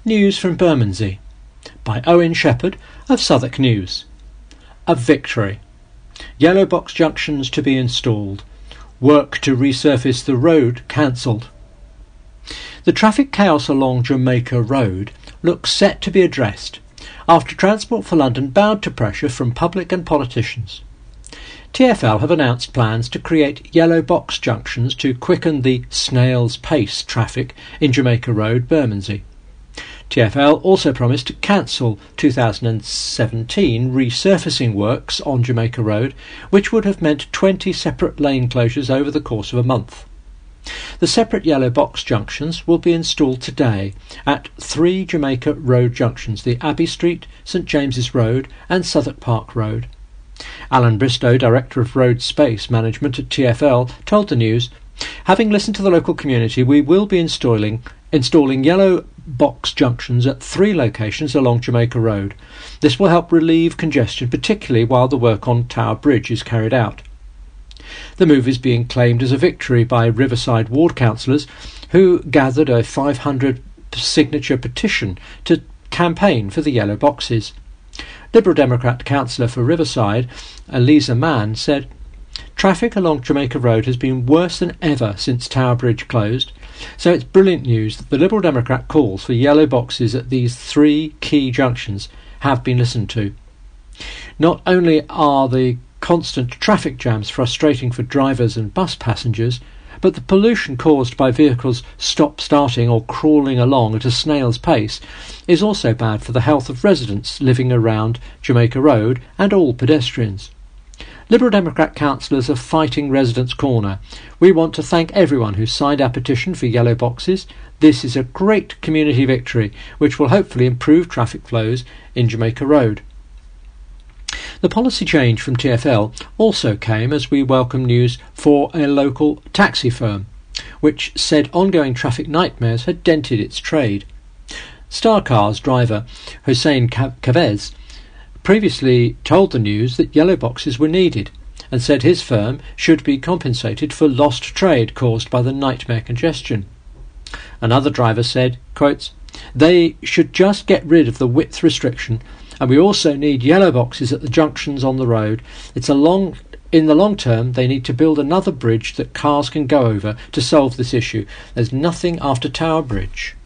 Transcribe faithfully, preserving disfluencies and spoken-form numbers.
News from Bermondsey by Owen Shepherd of Southwark News. A victory. Yellow box junctions to be installed. Work to resurface the road cancelled. The traffic chaos along Jamaica Road looks set to be addressed after Transport for London bowed to pressure from public and politicians. T F L have announced plans to create yellow box junctions to quicken the snail's pace traffic in Jamaica Road, Bermondsey. T F L also promised to cancel two thousand seventeen resurfacing works on Jamaica Road, which would have meant twenty separate lane closures over the course of a month. The separate yellow box junctions will be installed today at three Jamaica Road junctions, the Abbey Street, St James's Road and Southwark Park Road. Alan Bristow, Director of Road Space Management at T F L, told the News, "Having listened to the local community, we will be installing installing yellow box junctions at three locations along Jamaica Road. This will help relieve congestion, particularly while the work on Tower Bridge is carried out." The move is being claimed as a victory by Riverside ward councillors who gathered a five hundred signature petition to campaign for the yellow boxes. Liberal Democrat councillor for Riverside, Eliza Mann, said, "Traffic along Jamaica Road has been worse than ever since Tower Bridge closed, so it's brilliant news that the Liberal Democrat calls for yellow boxes at these three key junctions have been listened to. Not only are the constant traffic jams frustrating for drivers and bus passengers, but the pollution caused by vehicles stop-starting or crawling along at a snail's pace is also bad for the health of residents living around Jamaica Road and all pedestrians. Liberal Democrat councillors are fighting residents' corner. We want to thank everyone who signed our petition for yellow boxes. This is a great community victory which will hopefully improve traffic flows in Jamaica Road." The policy change from T F L also came as we welcome news for a local taxi firm, which said ongoing traffic nightmares had dented its trade. Starcar's driver Hussein Chavez previously told the News that yellow boxes were needed and said his firm should be compensated for lost trade caused by the nightmare congestion. Another driver said, quotes, "They should just get rid of the width restriction, and we also need yellow boxes at the junctions on the road. It's a long in the long term they need to build another bridge that cars can go over to solve this issue. There's nothing after Tower Bridge."